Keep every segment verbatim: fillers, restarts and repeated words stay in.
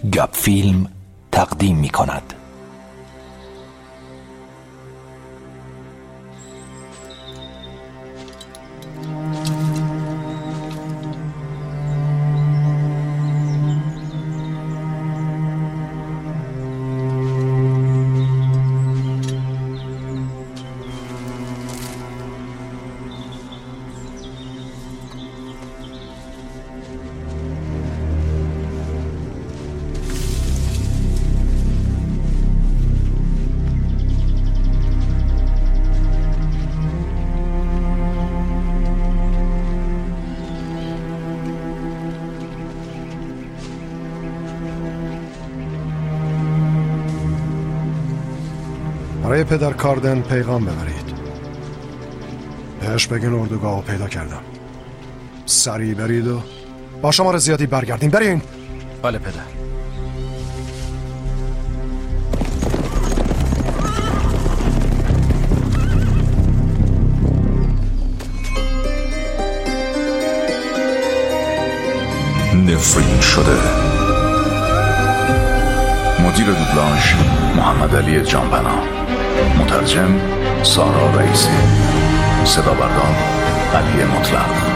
گپ فیلم تقدیم می کند. برای پدر کاردن پیغام ببرید. بهش بگین اردوگاه رو پیدا کردم. سریع برید و با شمار زیادی برگردین. برین. بله پدر. نفرین شده. مدیر دوبلاژ محمد علی جانبنا، مترجم سارا رئیسی، صدا بردار علی مطلق.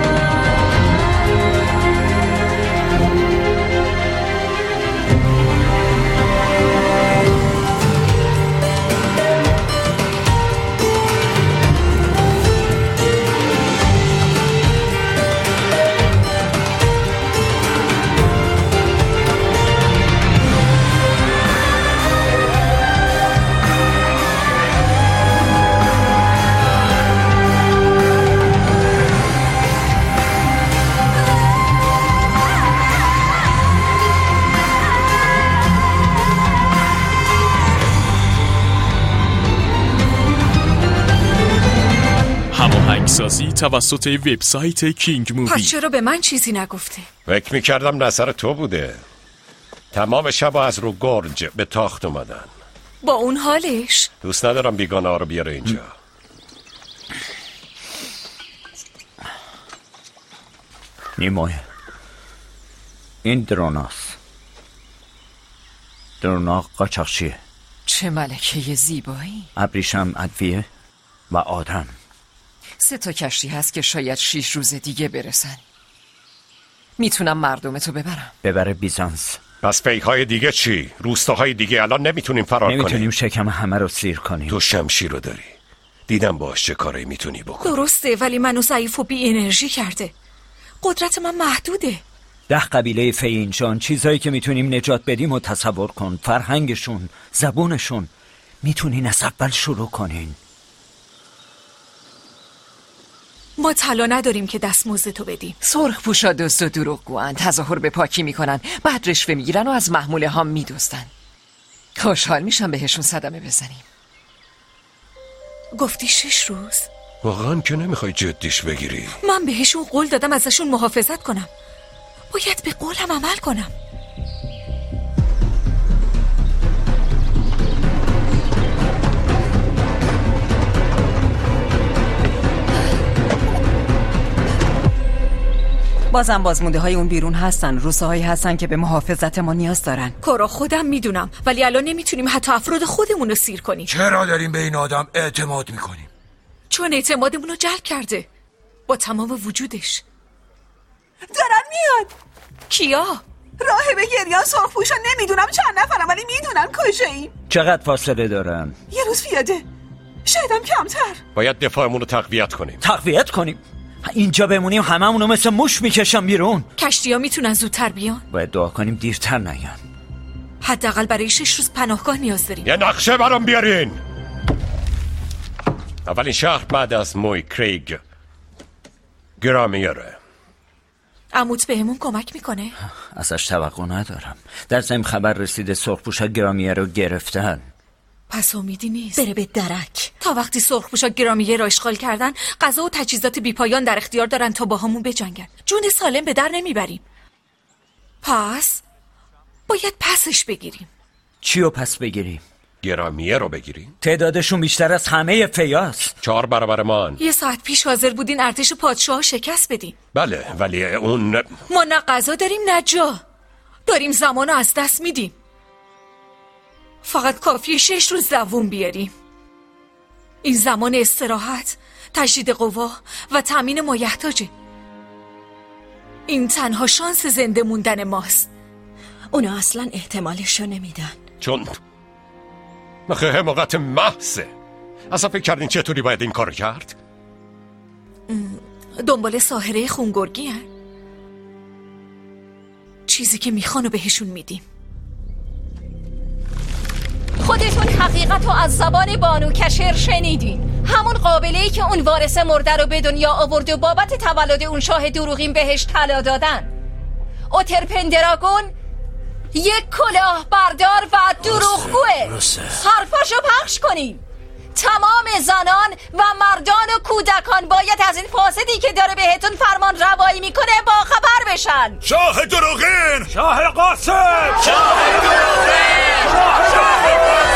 سازی توسط وبسایت کینگ مووی. پس چرا به من چیزی نگفته؟ فکر میکردم نظر تو بوده. تمام شب از رو گرج به تاخت اومدن. با اون حالش دوست ندارم بیگانه ها رو بیاره اینجا. نیمای این دروناست. درونا قاچاقچیه. چه ملکه زیبایی. ابریشم ادویه و آدم. سه تا کشتی هست که شاید شیش روز دیگه برسن. میتونم مردمتو ببرم. ببره بیزانس. پس پیک‌های دیگه چی؟ روستاهای دیگه الان نمیتونیم فرار نمیتونیم کنیم. نمیتونیم شکم همه رو سیر کنیم. تو شمشیر رو داری. دیدم باش چه کاری میتونی بکنی. درسته ولی منو ضعیف و بی انرژی کرده. قدرت من محدوده. ده قبیله فینجان، چیزایی که میتونیم نجات بدیم و تصور کن. فرهنگشون، زبونشون. میتونین از اول شروع کنین. ما طلا نداریم که دستمزدتو بدیم. سرخ پوشا دزد و دروغگوان، تظاهر به پاکی میکنن، بعد رشوه میگیرن و از محموله ها میدزدن. خوشحال میشم بهشون صدمه بزنیم. گفتی شش روز؟ واقعا که نمیخوای جدیش بگیری. من بهشون قول دادم ازشون محافظت کنم. باید به قولم عمل کنم. بازم بازمونده های اون بیرون هستن. روسه هایی هستن که به محافظت ما نیاز دارن. کارا خودم میدونم ولی الان نمیتونیم حتی افراد خودمون رو سیر کنیم. چرا داریم به این آدم اعتماد میکنیم؟ چون اعتمادمون رو جلب کرده با تمام وجودش. دارن میاد. کیا؟ راهب گریان سرخپوشا. نمیدونم چند نفرم ولی میدونن کجاییم. چقدر فاصله دارن؟ یه روز پیاده، شایدم کمتر. باید دفاعمون رو تقویت کنیم. تقویت کنیم؟ اینجا بمونیم هممونو مثل موش میکشم بیرون. کشتی ها میتونن زودتر بیان. باید دعا کنیم دیرتر نیان. حداقل برای شش روز پناهگاه نیاز داریم. یه نقشه برام بیارین. اولین شهر بعد از موی کریگ گرامیره. عموت بهمون کمک میکنه؟ ازش توقع ندارم. در ضمن خبر رسیده سرخپوشا گرامیه رو گرفتن. پس امیدی نیست. بره به درک. تا وقتی سرخپوشا گرامیه را اشغال کردن غذا و تجهیزات بیپایان در اختیار دارن تا با همون بجنگن. جون سالم به در نمیبریم. پس باید پسش بگیریم. چی رو پس بگیریم؟ گرامیه رو بگیریم؟ تعدادشون بیشتر از همه فیاس. چهار برابر مان. یه ساعت پیش حاضر بودین ارتش پادشاه شکست بدیم. بله ولی اون ما نه غذا داریم نه جا. داریم زمان رو از دست میدیم. فقط کافیه شش روز دووم بیاریم. این زمان استراحت، تجدید قوا و تأمین مایحتاجه. این تنها شانس زنده موندن ماست. اونا اصلا احتمالشو نمیدن. چون مخه حماقت محضه. اصلا فکر کردین چطوری باید این کار کرد؟ دنبال ساحره خونگرگی هن. چیزی که میخوانو بهشون میدیم. خودتون حقیقت رو از زبان بانو کشر شنیدین. همون قابله‌ای که اون وارث مرده رو به دنیا آورد و بابت تولد اون شاه دروغین بهش طلا دادن. اوتر پندراگون یک کلاه بردار و دروغگوه. حرفاشو پخش کنین. تمام زنان و مردان و کودکان باید از این فاسدی که داره بهتون فرمان روایی میکنه با خبر بشن. شاه دروغین، شاه قاسم، شاه دروغین، شاه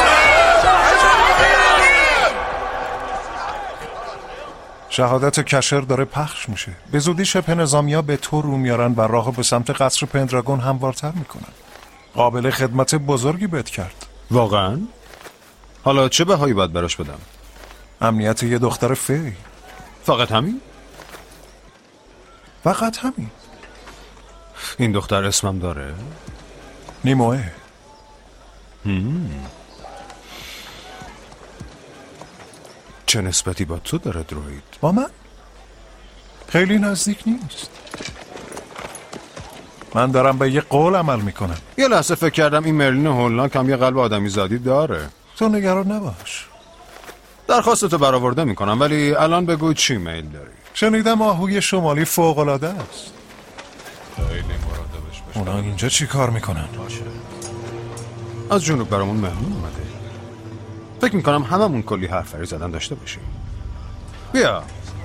شهادت کشر داره پخش میشه. به زودی شبه نظامیا به تو رو میارن و راهو به سمت قصر پندراگون هموارتر میکنن. قابل خدمت بزرگی بهت کرد. واقعا؟ حالا چه بهایی باید براش بدم؟ امنیت یه دختر فی. فقط همین؟ فقط همین. این دختر اسمم داره؟ نیموه. هم. چه نسبتی با تو داره دروید؟ با من؟ خیلی نزدیک نیست. من دارم به یه قول عمل میکنم. یه لحظه فکر کردم این مرلین هولناک هم یه قلب آدمی زادی داره. تو نگران نباش. درخواستتو برآورده میکنم، ولی الان بگو چی میل داری؟ شنیدم آهوی شمالی فوق‌العاده است. خیلی مراقبش باش. اونا اینجا چی کار میکنن؟ از جنوب برامون مهمون اومده. فکر میکنم هممون کلی حرفری زدن داشته باشیم. بیا.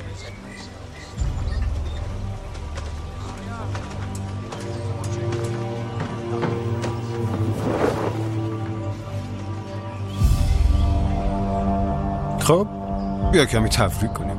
خب بیا کمی تفریق کنیم.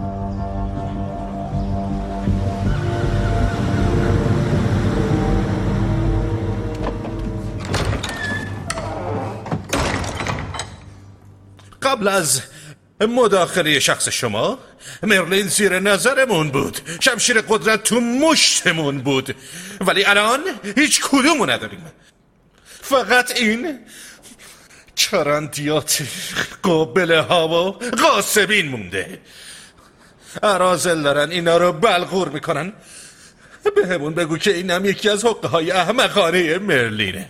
قبل از مداخله شخص شما مرلین زیر نظرمون بود، شمشیر قدرت تو مشتمون بود، ولی الان هیچ کدومو نداریم. فقط این چرندیات قابله ها و غاصبین مونده. اراذل دارن اینا رو بلغور میکنن. به همون بگو که اینم یکی از حقه های احمقانه مرلینه.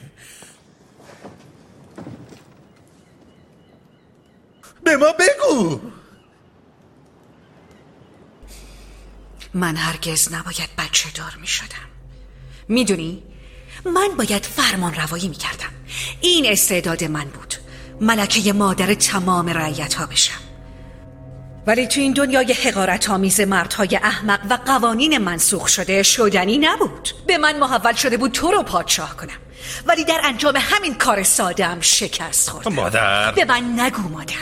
به ما بگو. من هرگز نباید بچه دار می شدم. می دونی؟ من باید فرمان روایی می کردم. این استعداد من بود، ملکه مادر تمام رعیت ها بشم. ولی تو این دنیای حقارت آمیز مردهای احمق و قوانین منسوخ شده شدنی نبود. به من محول شده بود تو رو پادشاه کنم، ولی در انجام همین کار ساده‌ام شکست خوردم. مادر، به من نگو مادر.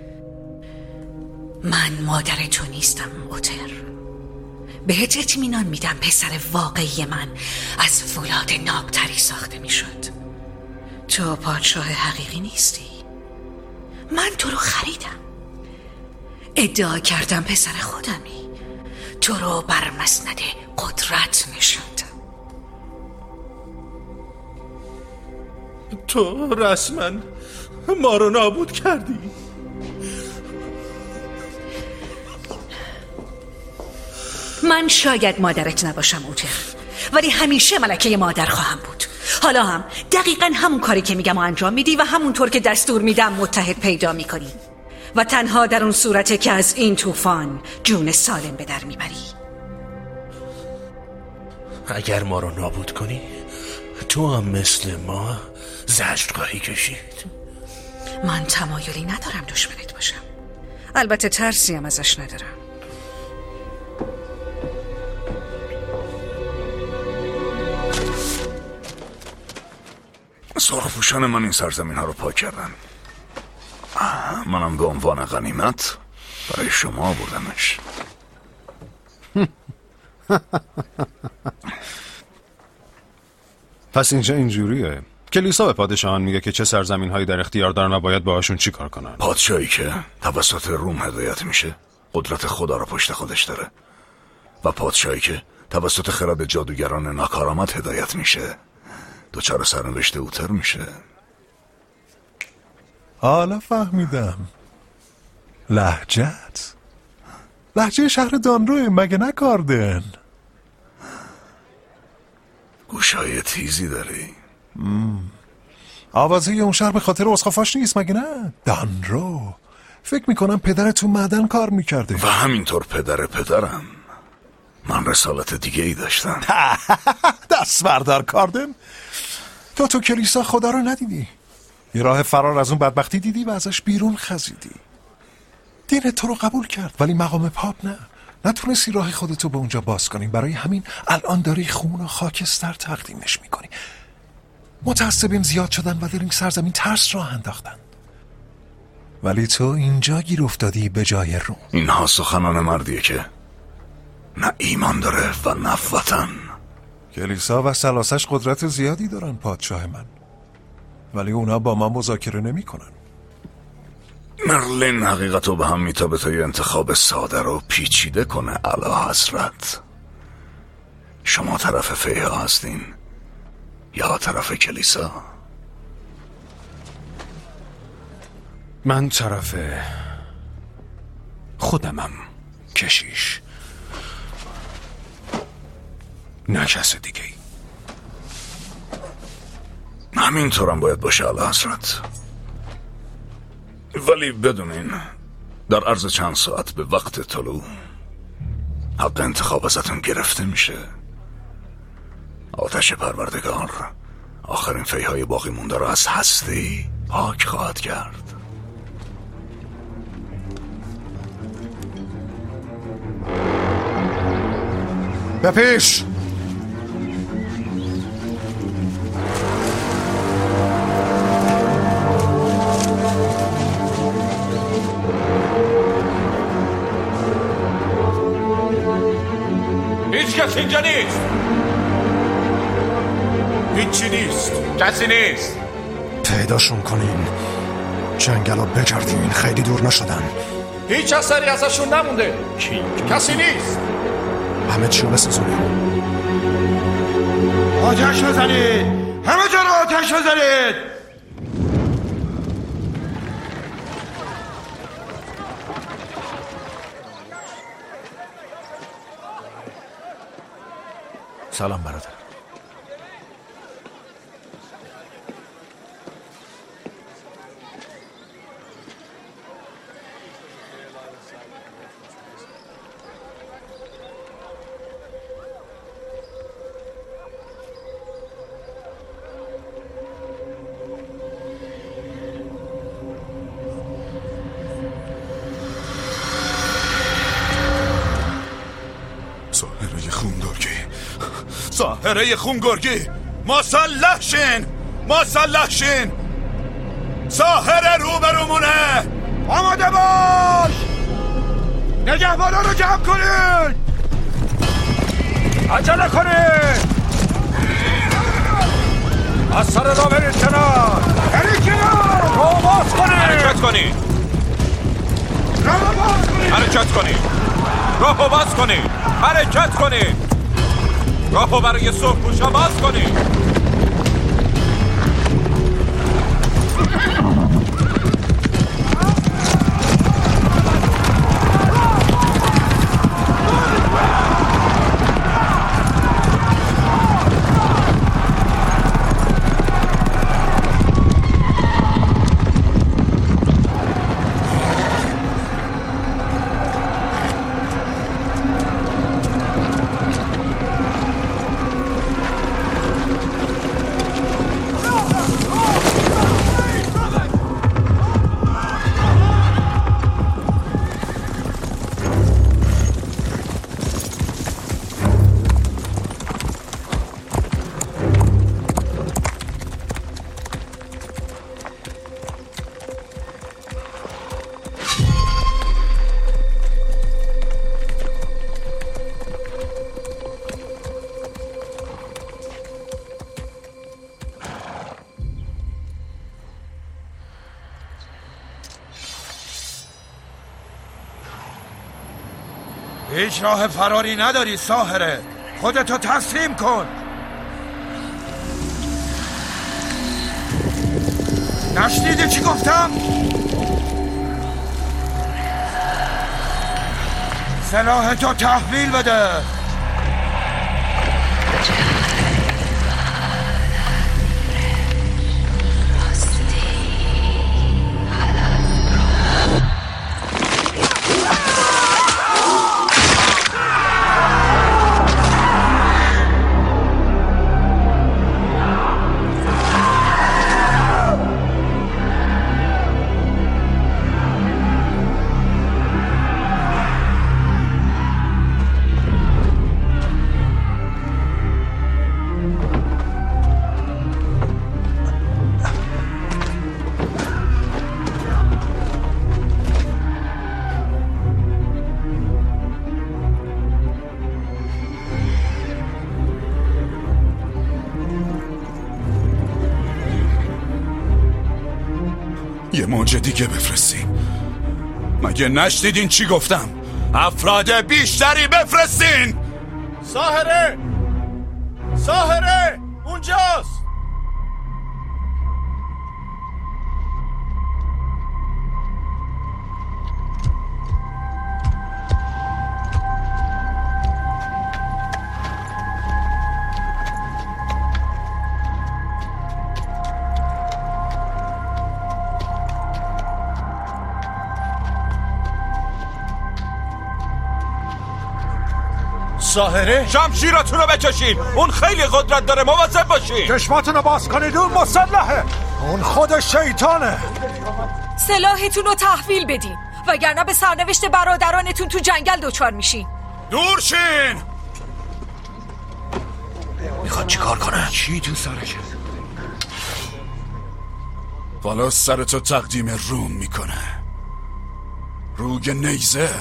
من مادر تو نیستم اوتر. بهت اطمینان میدم پسر واقعی من از فولاد نابتری ساخته میشد. تو پادشاه حقیقی نیستی. من تو رو خریدم، ادعا کردم پسر خودمی، تو رو بر مسند قدرت نشاندم. تو رسما ما رو نابود کردی. من شاید مادرت نباشم اوتر، ولی همیشه ملکه مادر خواهم بود. حالا هم دقیقا همون کاری که میگم و انجام میدی و همونطور که دستور میدم متحد پیدا میکنی، و تنها در اون صورته که از این طوفان جون سالم به در میبری. اگر ما رو نابود کنی، تو هم مثل ما زجر خواهی کشید. من تمایلی ندارم دشمنت باشم، البته ترسی هم ازش ندارم. سرخپوشان من این سرزمین ها رو پاک کردن. منم به عنوان غنیمت برای شما آوردمش. پس اینجا اینجوریه. کلیسا به پادشاهان میگه که چه سرزمین هایی در اختیار دارن و باید باهاشون چی کار کنن. پادشاهی که توسط روم هدایت میشه قدرت خدا رو پشت خودش داره و پادشاهی که توسط خرد جادوگران ناکارآمد هدایت میشه دوچار سرنوشت اوتر میشه. حالا فهمیدم. لهجت لهجه شهر دانروه مگه نه کاردن؟ گوشای تیزی داری. مم. آوازه اون شهر به خاطر اسقفاش نیست مگه نه؟ دانرو. فکر میکنم پدر تو معدن کار میکرده. و همینطور پدر پدرم. من رسالت دیگه ای داشتم. دست بردار کاردن. تو تو کلیسا خدا رو ندیدی. یه راه فرار از اون بدبختی دیدی و ازش بیرون خزیدی. دین تو رو قبول کرد ولی مقام پاپ نه. نتونستی راه خودتو به اونجا باز کنی. برای همین الان داری خون و خاکستر تقدیمش میکنی. متعصبین زیاد شدن و در این سرزمین ترس راه انداختن. ولی تو اینجا گیر افتادی به جای روم. اینها سخنان مردیه که نه ایمان داره و نه وطن. کلیسا و سلاسش قدرت زیادی دارن پادشاه من، ولی اونا با من مذاکره نمی کنن. مرلین حقیقتو به هم میتابه تا یه انتخاب ساده رو پیچیده کنه. اعلی حضرت، شما طرف فیها هستین یا طرف کلیسا؟ من طرف خودمم کشیش، نه کس دیگه ای. همینطورم باید باشه اعلی حضرت. ولی بدونین در عرض چند ساعت به وقت طلوع حق انتخاب ازتون گرفته میشه. آتش پروردگار آخرین فیهای باقی مونده رو از هستی پاک خواهد کرد. به پیش! هیچ کس اینجا نیست. هیچی نیست، کسی نیست. پیداشون کنین، جنگل رو بگردین، خیلی دور نشدن. هیچ اثری ازشون نمونده. کسی نیست. همه چی رو بسازونیم. آتش بزنید، همه جا رو آتش بزنید. سلام برادر. ساحره خونگرگی، ساحره خونگرگی، مسلح شین، مسلح شین. ساحره روبرومونه. آماده باش. نگهبانا رو جمع کنید. عجله کنید. از سر راه برید کنار. برید کنار. راه باز کنید. حرکت کنید. راه باز کنید. حرکت کنید. راه باز کنید. حرکت کنید. راهو برای صبح پوشا باز کنید. هیچ راه فراری نداری ساحره. خودتو تسلیم کن. نشنیدی چی گفتم؟ سلاحتو تحویل بده. یه موج دیگه بفرستین. مگه نشنیدین چی گفتم؟ افراد بیشتری بفرستین. ساحره ساحره اونجاست. ساحره؟ شمشیراتون رو بکشین. اون خیلی قدرت داره، مواظب باشین. چشماتون رو باز کنید، اون مسلحه. اون خود شیطانه. سلاحتون رو تحویل بدین وگرنه به سرنوشت برادرانتون تو جنگل دچار میشین. دور شین. میخواد چی کار کنه؟ چی تو سرشه؟ والا سرتو تقدیم روم میکنه. روگ نیزه.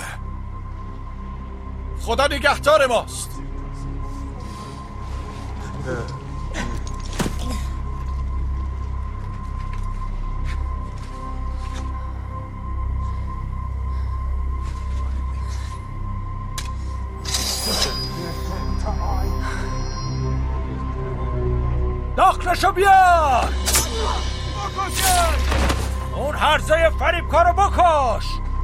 خدا نگهدار ماست. داخلشو بیار. اون هرزه فریبکارو بکش.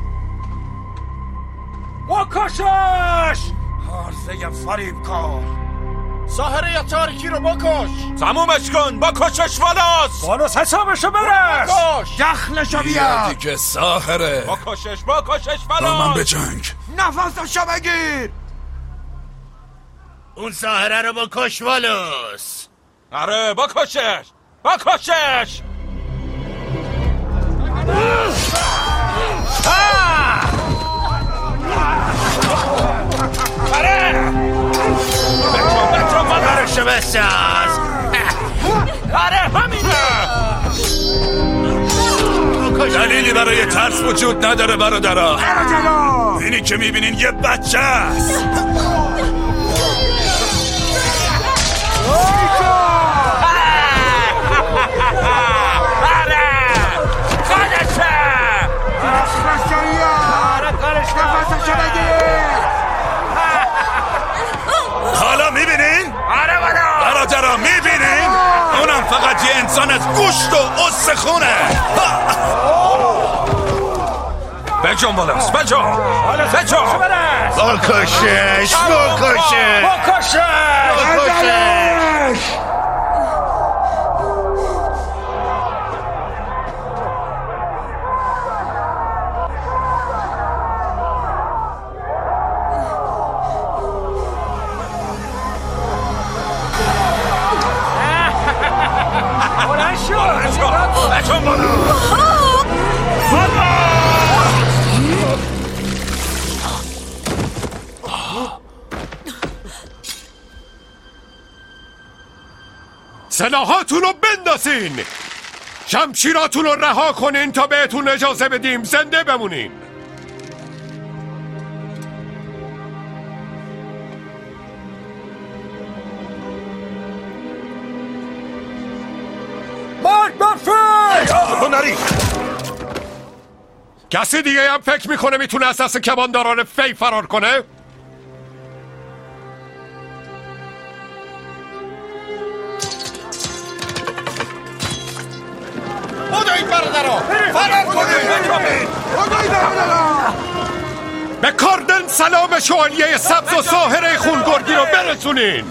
بکشش. هرزه فریبکار. ساحره یا تاریکی رو بکش. تمومش کن. بکشش والاس. والاس حسابشو برس. بکش. دخلشو بیار. دیگه ساحره. بکشش بکشش والاس. با من به جنگ. نفسشو بگیر. اون ساحره رو بکش والاس. آره بکشش بکشش. آره بچون بچون مادرشو بساز. آره همینه. دلیلی برای ترس وجود نداره برادرها. اینی که میبینین یه بچه است. حالا میبینین؟ آره برادرها میبینین؟ اونم فقط یه انسان از گوشت و استخونه. بجون والاس بجون بجون. بکشش بکشش بکشش. بکشش. سلاحاتون رو بندازین. شمشیراتون رو رها کنین تا بهتون اجازه بدیم زنده بمونین. مرگ بر فی! هنری کسی دیگه هم فکر میکنه میتونه از دست کمانداران فی فرار کنه؟ بودوید برادرها فرار کنید. به کاردن سلام شوالیه سبز و ساحره خونگردی رو برسونین.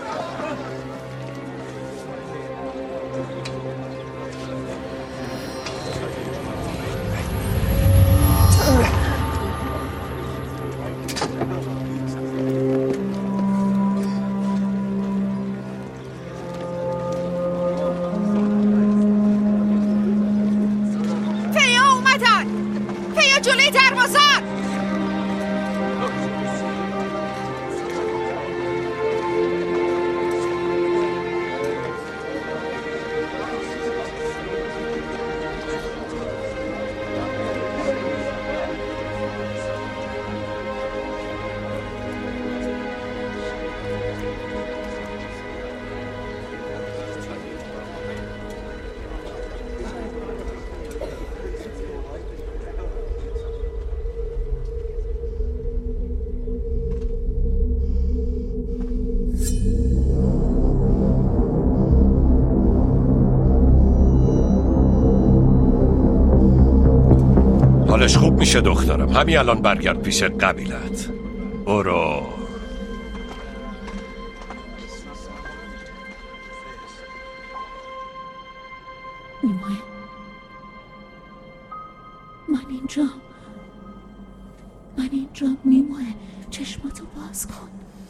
حالش خوب میشه دخترم. همین الان برگرد پیش قبیلت. برو. نیمای من اینجا من اینجا نیمای چشماتو باز کن.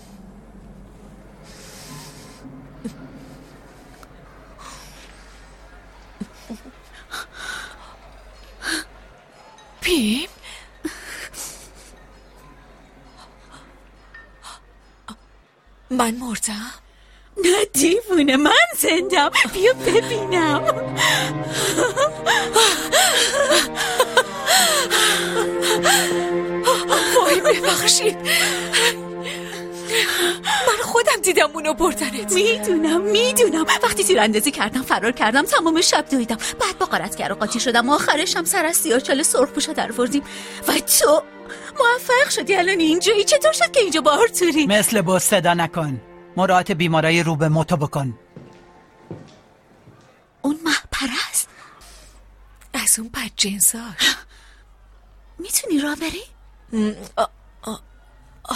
پیم؟ من مردم؟ نه دیوونه، من زندم. بیا ببینم. وای ببخشید، من خودم دیدم اونو بردنت. میدونم میدونم وقتی تیراندازی کردم فرار کردم، تمام شب دویدم، بعد با غارتگر و قاطی شدم و آخرش هم سر از سیاهچال سرخپوشا در آوردیم و تو موفق شدی الان اینجایی. چطور شد که اینجا با آرتوری؟ مثل با صدا نکن، مراعات بیمارای رو به موتو بکن. اون مهپرست از اون بدجنساش. میتونی راه بری؟ آ... آ... آ...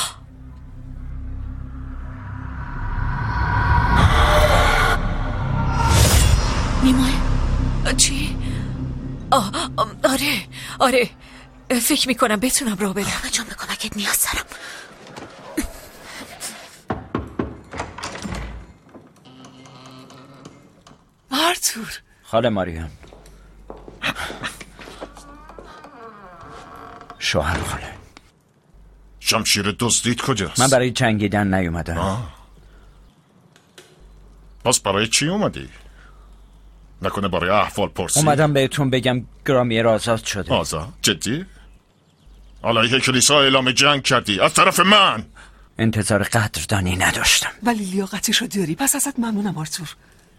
نیمای چی؟ آه آره آره فکر میکنم بتونم راه برم. جان به کمکت نیاز دارم. آرتور. خاله ماریان. شوهر خاله. شمشیر دزدید کجاست؟ من برای جنگیدن نیومدم. آه. پس برای چی اومدی؟ نکنه برای احوال پرسی؟ اومدم بهتون بگم گرامیر آزاد شده. آزاد؟ جدی؟ علیه کلیسا اعلام جنگ کردی از طرف من؟ انتظار قدردانی نداشتم. ولی لیاقتشو داری، پس ازت ممنونم آرتور.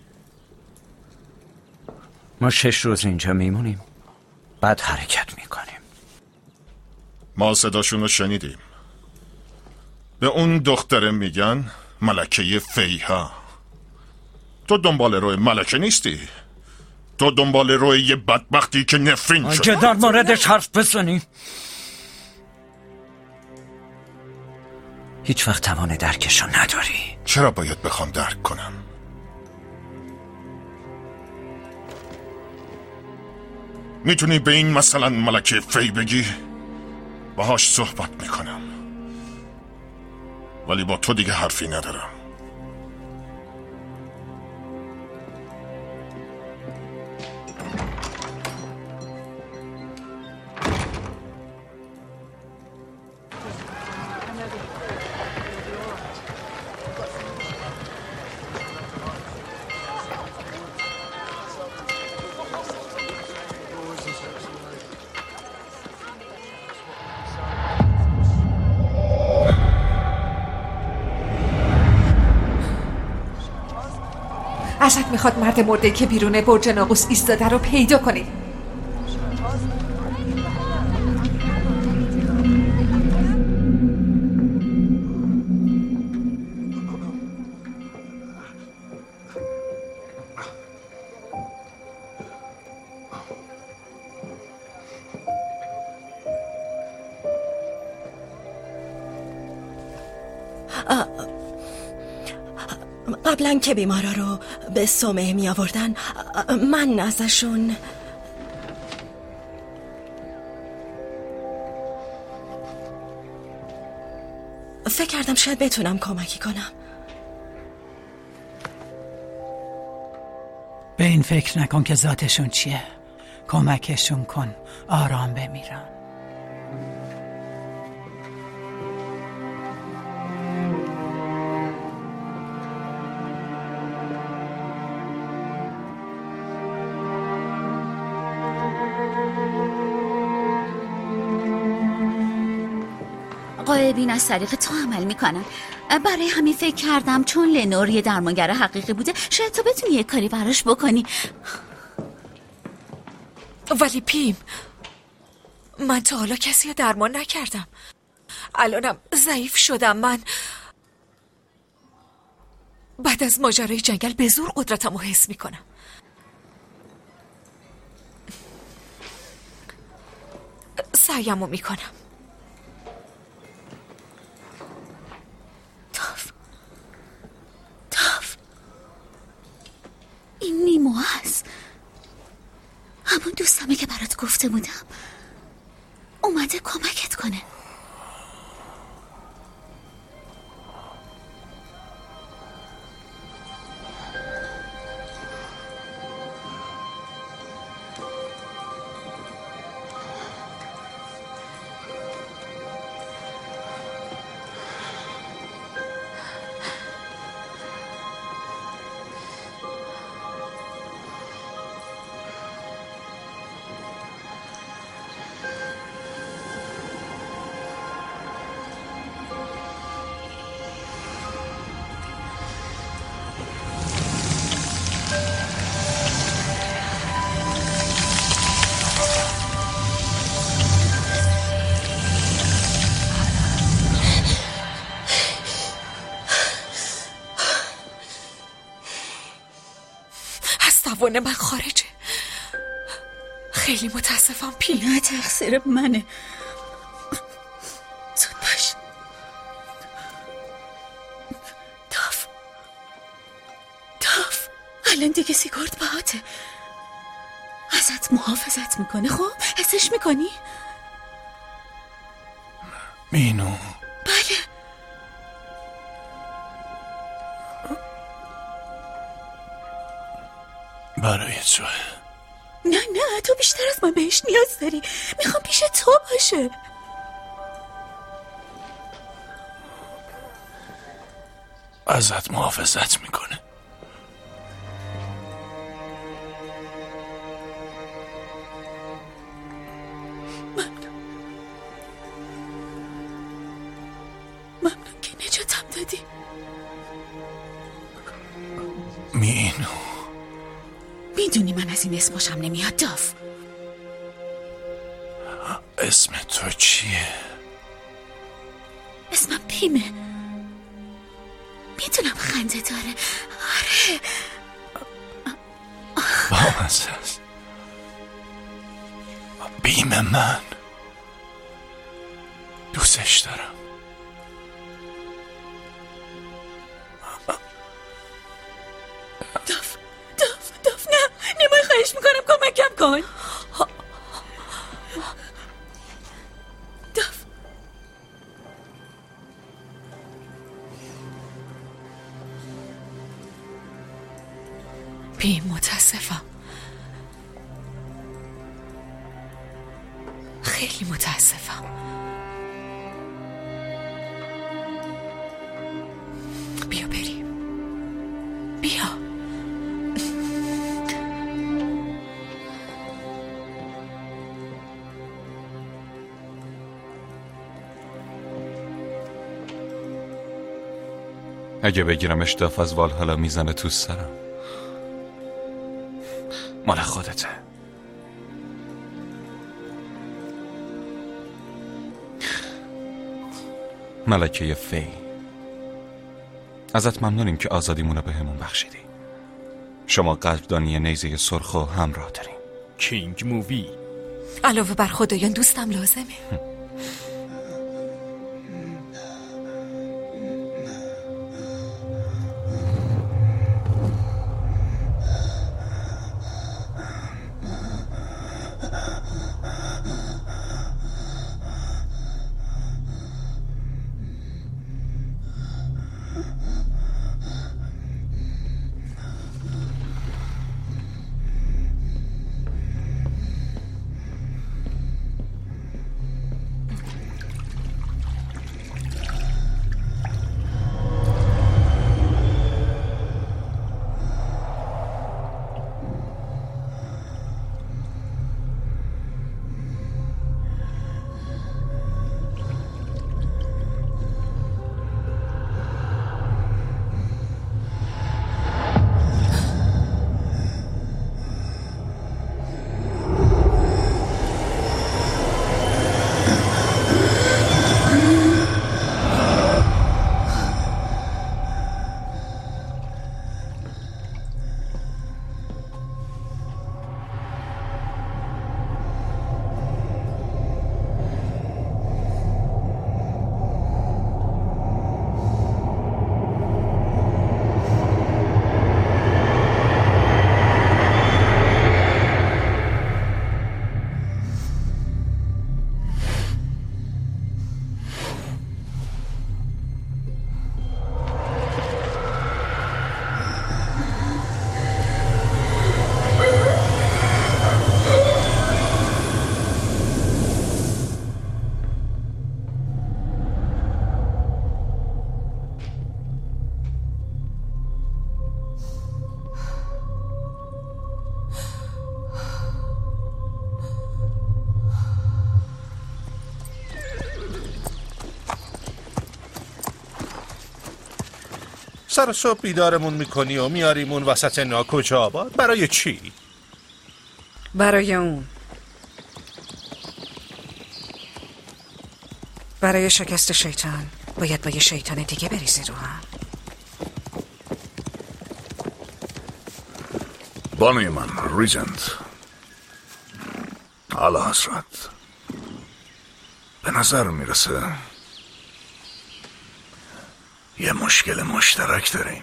ما شش روز اینجا میمونیم، بعد حرکت میکنیم. ما صداشون رو شنیدیم. به اون دختره میگن ملکه فیها. تو دنبال روی ملکه نیستی، تو دنبال روی یه بدبختی که نفرین شده. اگه در موردش حرف بزنی هیچ وقت توان درکشو نداری. چرا باید بخوام درک کنم؟ میتونی به این مثلا ملکه فی بگی؟ باهاش صحبت میکنم، ولی با تو دیگه حرفی ندارم. ازت میخواد مرد مرده که بیرون برج ناقوس ایستاده رو پیدا کنی. قبلا که بیمارا رو به صومعه می آوردن من ازشون فکر کردم شاید بتونم کمکی کنم. به این فکر نکن که ذاتشون چیه. کمکشون کن آرام بمیرن. غایبین از طریق تو عمل میکنن. برای همین فکر کردم چون لنور یه درمانگر حقیقی بوده شاید تو بتونی یه کاری براش بکنی. ولی پیم، من تا حالا کسی رو درمان نکردم. الانم ضعیف شدم. من بعد از ماجرای جنگل به زور قدرتم رو حس میکنم. سعیم رو میکنم. تاف تاف این نیمو هست، همون دوستمه که برات گفته بودم. اومده کمکت کنه. توان من خارجه. خیلی متاسفم پیم. نه تقصیر منه. زود باش. تاف تاف الان دیگه سیگورد باهاته. ازت محافظت میکنه. خب حسش میکنی؟ مینو. بله. برای تو. نه نه تو بیشتر از من بهش نیاز داری. میخوام پیش تو باشه. ازت محافظت میکنه. ممنون. ممنون که نجاتم دادی. مینو. میدونی من از این اسم خوشم نمیاد داف. اسم تو چیه؟ اسمم پیمه. میدونم خنده داره. آره بامزه است. بیم من دوستش دارم. داف داف داف نه نمای خواهش میکنم کمکم کن. داف پیم متاسفم. خیلی متاسفم. بیا بریم. بیا. اگه بگیرمش داف از والهالا میزنه تو سرم. مال خودته. ملکه فی، ازت ممنونیم که آزادیمونو به همون بخشیدی. شما قدردانی نیزه سرخ و همراه داریم. کینگ مووی. علاوه بر خدایان دوستم لازمه. سر صبح بیدارمون میکنی و میاریمون وسط ناکوچ آباد. برای چی؟ برای اون برای شکست شیطان باید با یه شیطان دیگه بریزی رو هم. بانوی من ریجنت، اعلی حضرت، به نظر میرسه یه مشکل مشترک داریم.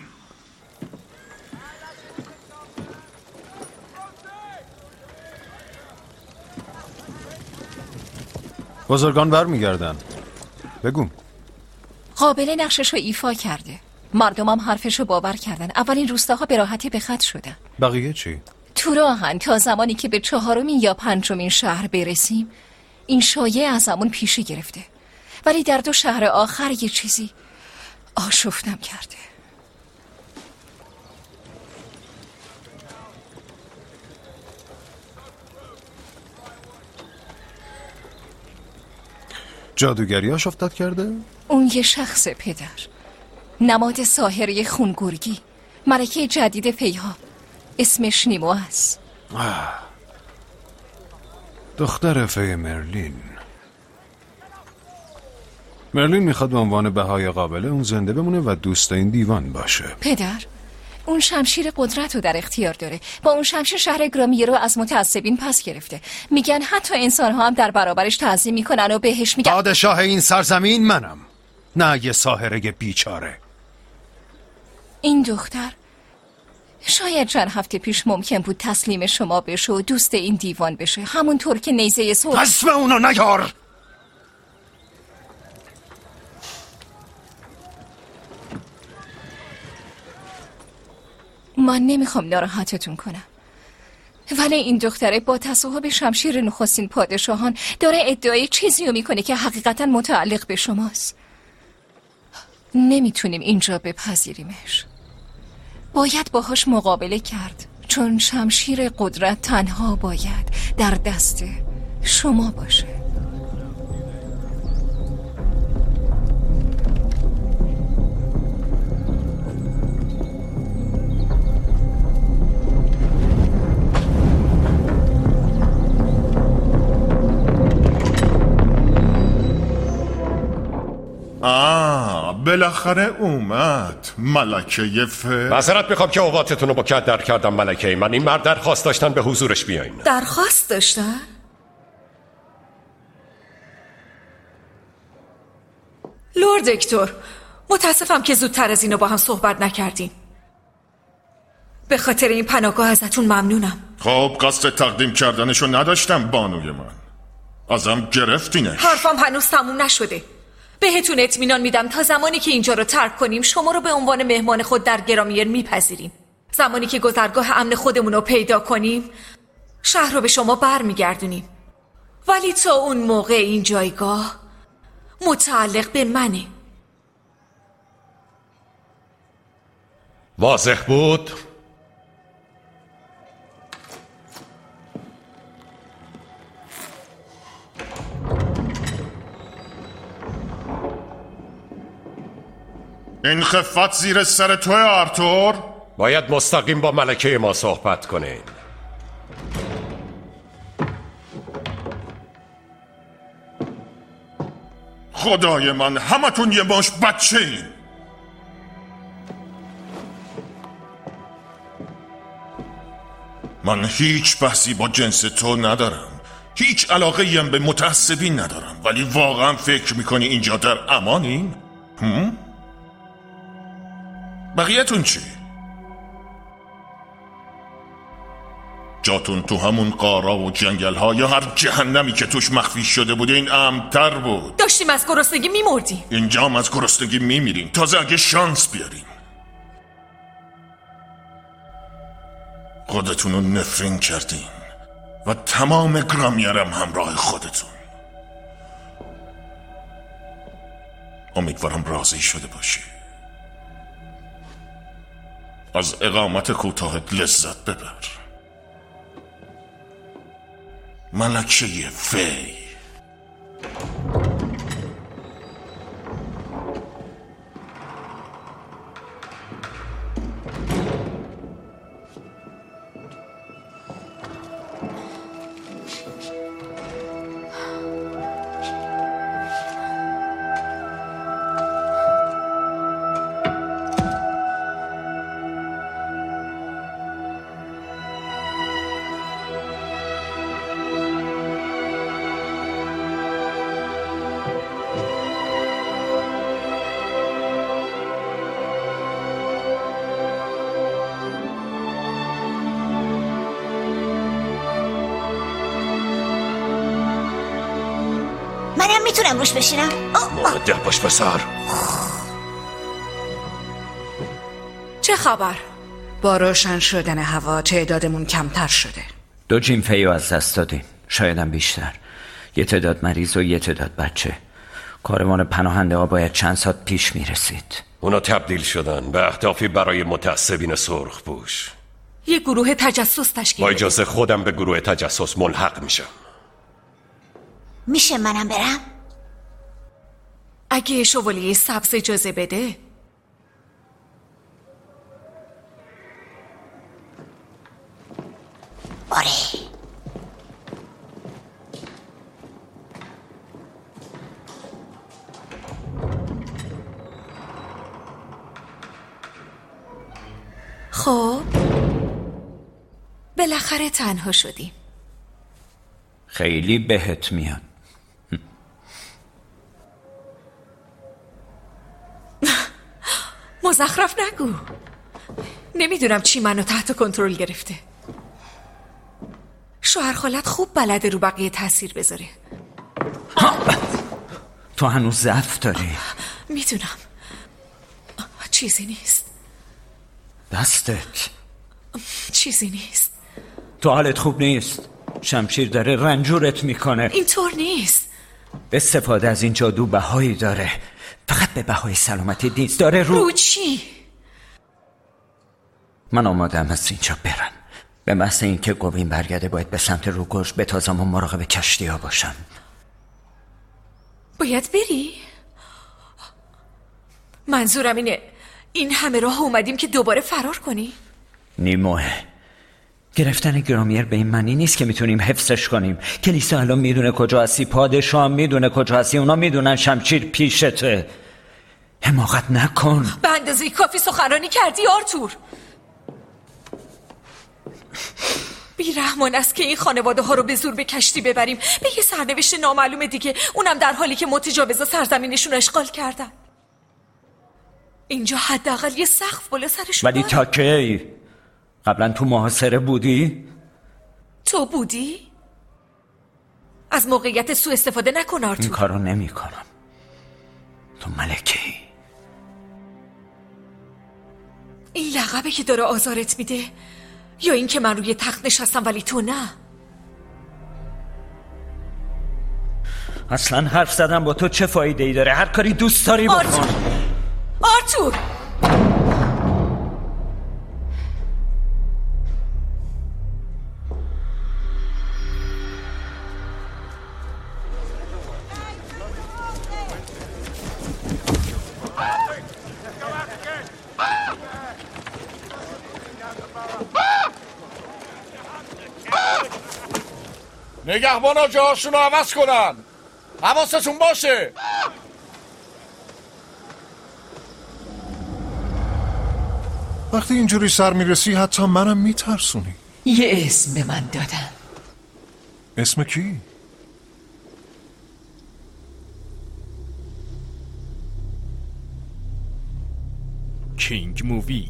بزرگان برمیگردن. بگو. قابل نقشش رو ایفا کرده. مردمم حرفش رو باور کردن. اولین روستاها به راحتی به خط شدن. بقیه چی؟ تو راهن تا زمانی که به چهارمین یا پنجمین شهر برسیم این شایعه از همون پیشی گرفته، ولی در دو شهر آخر یه چیزی آشفتم کرده. جادوگری آشفتت کرده؟ اون یه شخص پدر، نماد ساحره خونگرگی، ملکه جدید فیها، اسمش نیمو است. دختر فی مرلین. مرلین میخواد به عنوان بهای قابله اون زنده بمونه و دوست این دیوان باشه. پدر، اون شمشیر قدرت رو در اختیار داره. با اون شمشیر شهر گرامیه رو از متعصبین پس گرفته. میگن حتی انسان ها هم در برابرش تعظیم میکنن و بهش میگن پادشاه این سرزمین منم، نه یه ساحره بیچاره. این دختر شاید چند هفته پیش ممکن بود تسلیم شما بشه و دوست این دیوان بشه، همونطور که نیزه سر. اسم اونو نیار. من نمیخوام ناراحتتون کنم، ولی این دختره با تصاحب شمشیر نخستین پادشاهان داره ادعای چیزی رو میکنه که حقیقتا متعلق به شماست. نمیتونیم اینجا بپذیریمش. باید باهاش مقابله کرد، چون شمشیر قدرت تنها باید در دست شما باشه. آه بالاخره اومد ملکه ف معذرت میخوام که اوقاتتون رو با کد در کردم ملکه من. این مرد درخواست داشتن به حضورش بیاین. درخواست داشتن؟ لورد اکتور، متاسفم که زودتر از اینو با هم صحبت نکردیم. به خاطر این پناهگاه ازتون ممنونم. خب قصد تقدیم کردنشو نداشتم بانوی من، ازم گرفتینش. حرفم هنوز تموم نشده. بهتون اطمینان میدم تا زمانی که اینجا رو ترک کنیم شما رو به عنوان مهمان خود در گرامیر میپذیریم. زمانی که گذرگاه امن خودمون رو پیدا کنیم شهر رو به شما بر میگردونیم، ولی تا اون موقع این جایگاه متعلق به منه. واضح بود؟ این خفت زیر سر توی آرتور؟ باید مستقیم با ملکه ما صحبت کنین. خدای من همتون یه باش بچه این. من هیچ بحثی با جنس تو ندارم، هیچ علاقه ایم به متعصبین ندارم، ولی واقعا فکر میکنی اینجا در امانین؟ هم؟ بقیه‌تون چی؟ جاتون تو همون قارا و جنگل ها یا هر جهنمی که توش مخفی شده بوده این امن‌تر بود. داشتیم از گرسنگی میمردیم. اینجا هم از گرسنگی میمیریم، تازه اگه شانس بیاریم. خودتون رو نفرین کردین و تمام گرامیرم همراه خودتون. امیدوارم راضی شده باشی. از اقامت کوتاهت لذت ببر ملکه فی. میتونم روش بشینم؟ مؤدب باش پسر. چه خبر؟ با روشن شدن هوا تعدادمون کمتر شده. دو جیم فیو از دست دادیم، شایدم بیشتر. یه تعداد مریض و یه تعداد بچه. کاروان پناهنده ها باید چند ساعت پیش میرسید. اونا تبدیل شدن به اهدافی برای متعصبین سرخپوش. یه گروه تجسس تشکیل. با اجازه خودم به گروه تجسس ملحق میشم. میشه منم برم؟ اگه شوالیه سبز اجازه بده. آره. خب بالاخره تنها شدیم. خیلی بهت میاد. مزخرف نگو. نمیدونم چی منو تحت کنترل گرفته. شوهر خالت خوب بلده رو بقیه تاثیر بذاره. تو هنوز ضعف داری. میدونم. چیزی نیست. دستت چیزی نیست. تو حالت خوب نیست. شمشیر داره رنجورت میکنه. اینطور نیست. استفاده از این جادو بهایی داره، فقط به بهای سلامتی نیست. داره رو رو چی؟ من آمادم از اینجا برم. به محض اینکه گوین برگرده باید به سمت روگوش بتازم و مراقب کشتی ها باشم. باید بری؟ منظورم اینه این همه راه اومدیم که دوباره فرار کنی؟ نیموه گرفتن گرامیر به این معنی نیست که میتونیم حفظش کنیم. کلیسا الان میدونه کجا هستی، پادشاه هم میدونه کجا هستی، اونا میدونن شمشیر پیشته. حماقت نکن. به اندازه کافی سخنرانی کردی آرتور. بیرحمان است که این خانواده ها رو به زور به کشتی ببریم به یه سرنوشت نامعلوم دیگه، اونم در حالی که متجاوزا سرزمینشون اشغال کردن. اینجا حداقل یه سقف بالا سرشون ولی تا کی؟ قبلا تو محاصره بودی؟ تو بودی؟ از موقعیت سوء استفاده نکن آرتور. این کارو نمی کنم. تو ملکی. این لقبه که داره آزارت میده یا این که من روی تخت نشستم ولی تو نه؟ اصلا حرف زدن با تو چه فایده ای داره؟ هر کاری دوست داری بکن. آرتور, آرتور. نگهبانا جاهاشون رو عوض کنن. حواستون باشه. وقتی اینجوری سر میرسی حتی منم میترسونی. یه اسم به من دادن. اسم کی؟ کینگ مووی.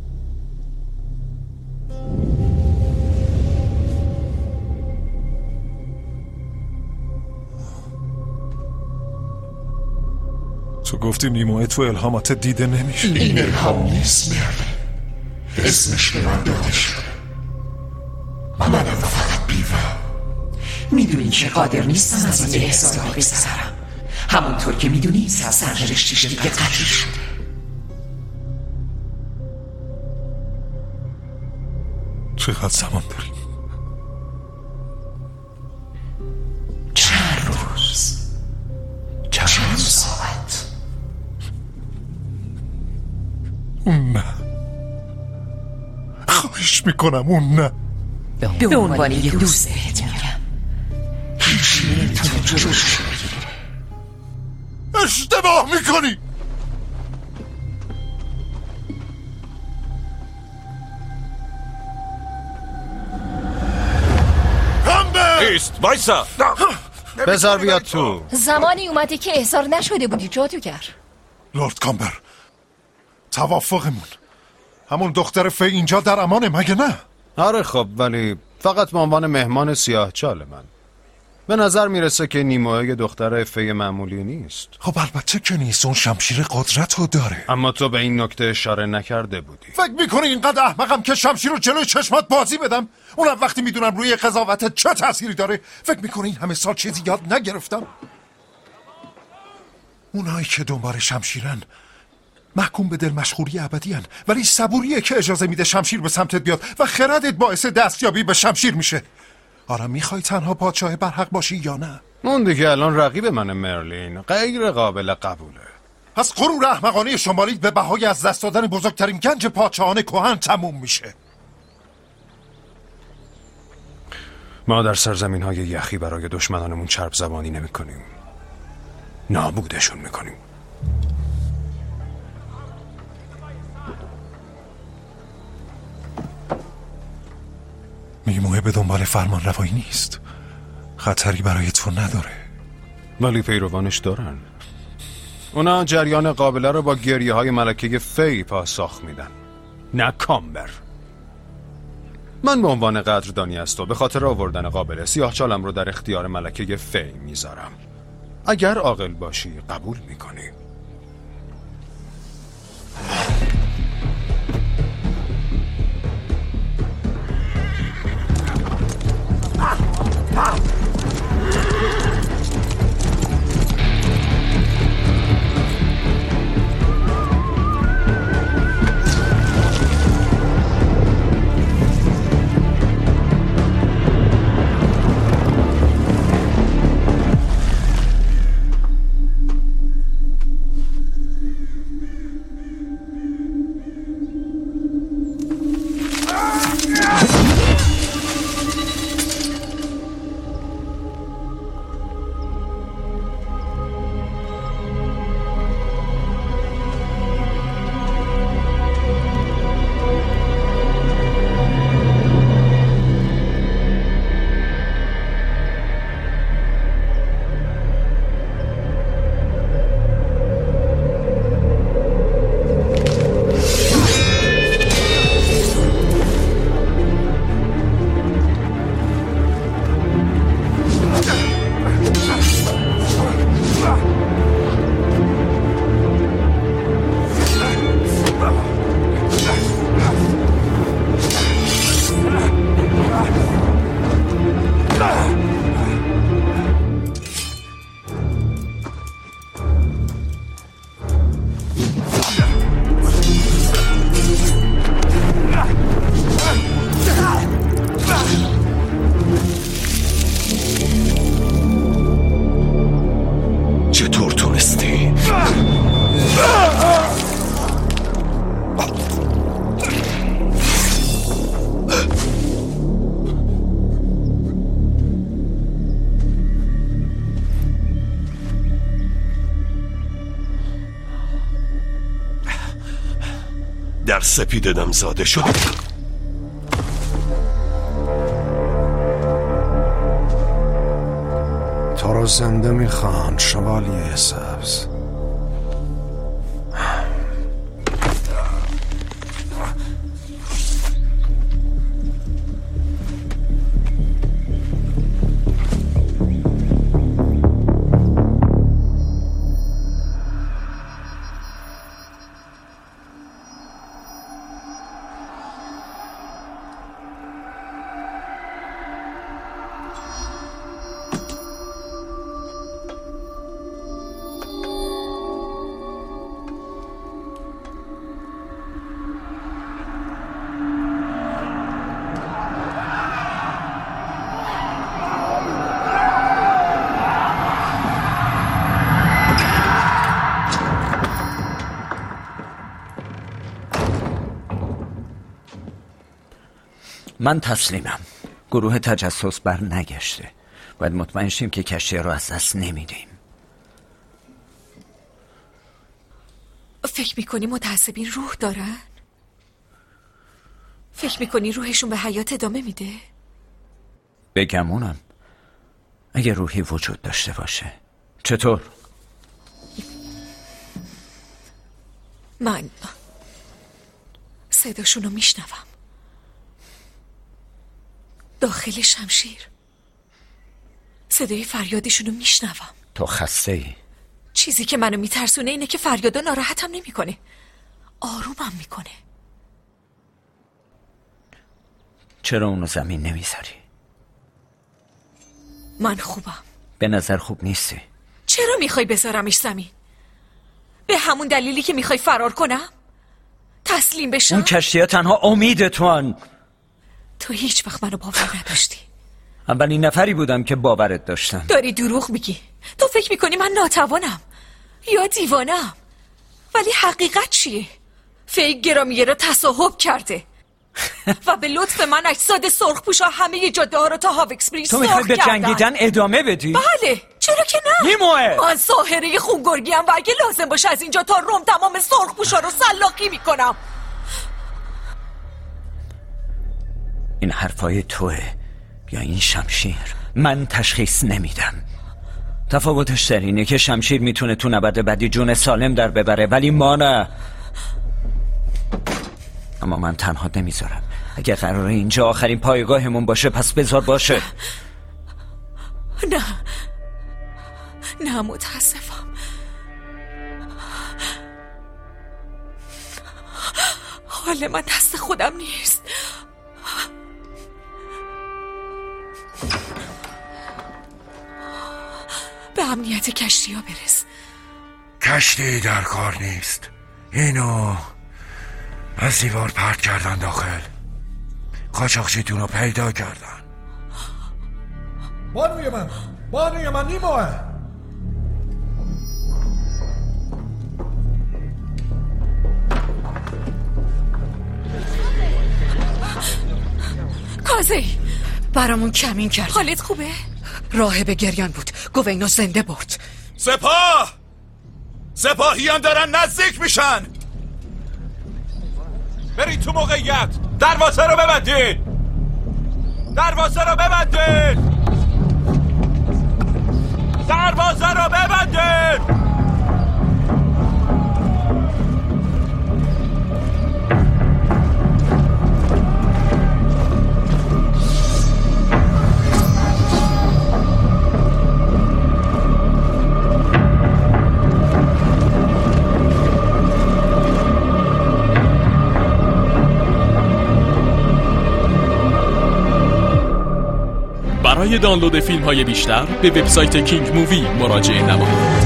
تو گفتی نیموه تو الهامات دیده نمیشه. این الهام نیست مرد. اسمش به من داده شده. منم فقط بیوه. میدونی که قادر نیستم از این احسان بگذرم. همونطور که میدونی سرنوشتش دیگه قطعی شده. چقدر زمان داریم؟ چند روز. چند ساعت. اون نه. خواهش میکنم اون نه. به عنوان یه دوست بهت میگم هیچ نمیتونه جلوش بگیره. اشتباه میکنی. ایست وایسا. بذار بیاد تو. زمانی اومده که احضار نشده بودی جادوگر. لورد کامبر توافقمون. همون دختر فی اینجا در امانه مگه نه؟ آره خب، ولی فقط به عنوان مهمان سیاه چال من. به نظر میرسه که نیماه دختر فی معمولی نیست. خب البته که نیست، اون شمشیر قدرت رو داره. اما تو به این نکته اشاره نکرده بودی. فکر میکنی اینقدر احمقم که شمشیر رو جلوی چشمات بازی بدم؟ اونم وقتی میدونم روی قضاوتت چه تأثیری داره. فکر میکنی این همه سال چیزی یاد نگرفتم؟ اونایی که دنبال شمشیرن محکوم به دل مشغولی ابدی هن، ولی صبوریه که اجازه میده شمشیر به سمتت بیاد و خردت باعث دستیابی به شمشیر میشه. آره میخوای تنها پادشاه برحق باشی یا نه؟ اون دیگه الان رقیب من مرلین، غیر قابل قبوله. پس غرور احمقانه شمالی به بهای از دست دادن بزرگترین گنج پادشاهان کهن تموم میشه. ما در سرزمین های یخی برای دشمنانمون چرب زبانی نمی کنیم، نابودشون میکنیم. میموه به دنبال فرمان روایی نیست، خطری برای تو نداره. ولی پیروانش دارن. اونا جریان قابله رو با گریه های ملکه فی پاسخ میدن، نه کامبر. من به عنوان قدردانی از تو به خاطر آوردن قابله سیاه چالم رو در اختیار ملکه فی میذارم. اگر عاقل باشی قبول میکنی. در سپید دم زاده شده. تو رو زنده میخوان شوالیه سبز. من تسلیمم. گروه تجسس بر نگشته. باید مطمئن شیم که کشتی رو از دست نمیدیم. فکر میکنی متعصبین روح دارن؟ فکر میکنی روحشون به حیات ادامه میده؟ بگمونم اگه روحی وجود داشته باشه. چطور؟ من صداشونو میشنوم داخل شمشیر. صدای فریادشونو میشنوم. تو خسته ای؟ چیزی که منو میترسونه اینه که فریادا ناراحتم نمیکنه، آرومم میکنه. چرا اونو زمین نمیذاری؟ من خوبم. به نظر خوب نیستی. چرا میخوای بذارمش زمین؟ به همون دلیلی که میخوای فرار کنم؟ تسلیم بشم؟ اون کشتی‌ها تنها امید توان. تو هیچ وقت منو باور نداشتی. اولین نفری بودم که باورت داشتم. داری دروغ میگی. تو فکر میکنی من ناتوانم یا دیوانم، ولی حقیقت چیه؟ فیک گرامیه را تصاحب کرده و به لطف من اجساد سرخپوشا همه جاده ها رو تا هاوکسبری تو میخوای به جنگیدن ادامه بدی؟ بله، چرا که نه؟ نیموه من ساحره خونگرگی ام و اگه لازم باشه از اینجا تا روم تمام سرخپوشا رو سلاخی میکنم. این حرفای توه یا این شمشیر؟ من تشخیص نمیدم. تفاوتش در اینه که شمشیر میتونه تو نبرد بعدی جون سالم در ببره، ولی ما نه. اما من تنها نمیذارم. اگه قراره اینجا آخرین پایگاهمون باشه پس بذار باشه. نه نه متاسفم. حال من دست خودم نیست. به امنیت کشتی ها برس. کشتی در کار نیست. اینو از دیوار پرت کردن داخل. قاچاقچیتون رو پیدا کردن. بانوی من بانوی من نیموه. کازی برامون کمین کرد. حالت خوبه؟ راهب گریان بود، گوینو زنده برد. سپاه سپاهیان دارن نزدیک میشن. برید تو موقعیت. دروازه رو ببندید. دروازه رو ببندید. دروازه رو ببندید. برای دانلود فیلم های بیشتر به وبسایت کینگ مووی مراجعه نمایید.